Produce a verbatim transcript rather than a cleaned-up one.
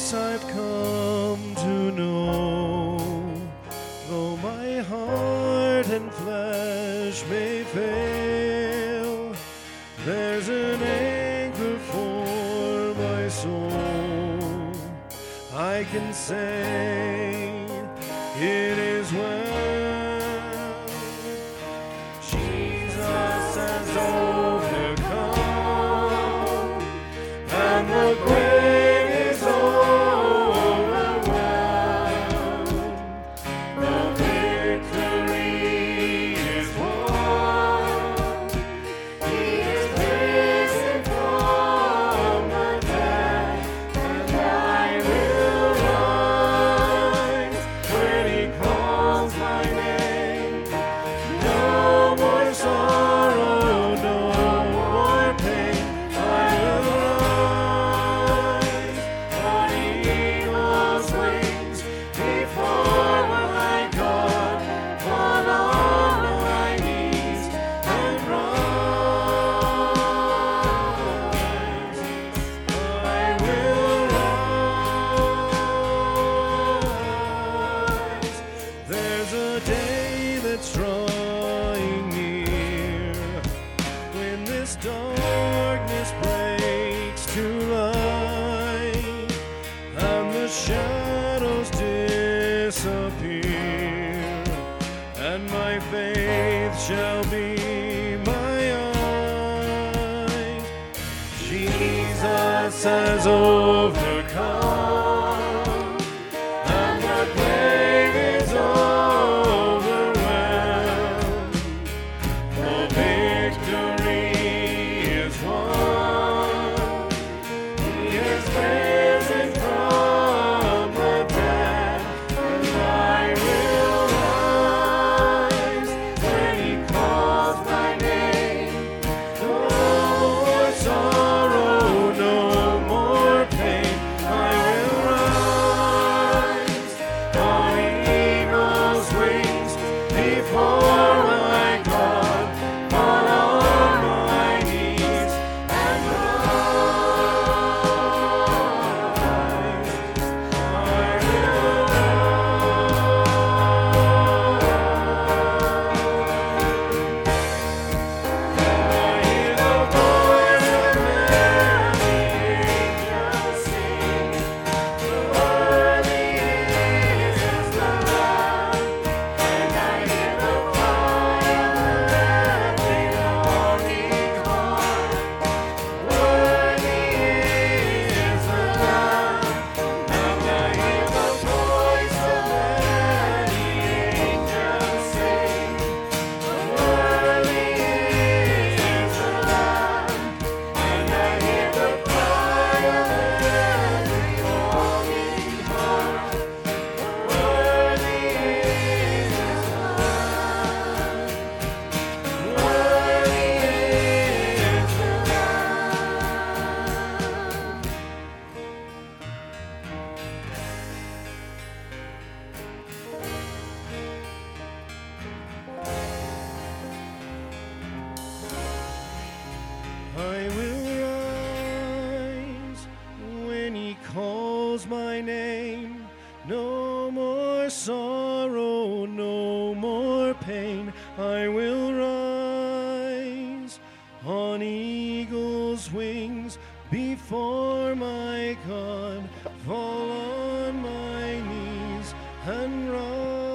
This I've come to know, though my heart and flesh may fail, there's an anchor for my soul. I can say it is well. Jesus has overcome, and the grave is overwhelmed. The victory is won. He is risen from the dead, and I will rise when He calls my name. No more sorrow, no more pain. I will rise on eagle's wings before my God, fall on my knees and rise. I will rise. There's a day that's drawing near when this darkness breaks to light and the shadows disappear, and my faith shall be my eyes. Jesus has overcome, and the grave is overwhelmed. The victory is won. He is risen from the dead, and I will rise when He calls my name. No more sorrow, no more pain. I will rise on eagle's wings before my God, fall on my knees and rise. I will rise. I hear the voice of many angels sing, worthy is the Lamb. And I hear the cry of every longing heart, worthy is the Lamb. And I hear the voice of many angels sing, worthy is the Lamb. And I hear the cry of every longing heart, worthy is the Lamb. Worthy is the Lamb. I will rise when He calls my name. No more sorrow, no more pain. I will rise on eagle's wings before my God, fall on my knees and rise.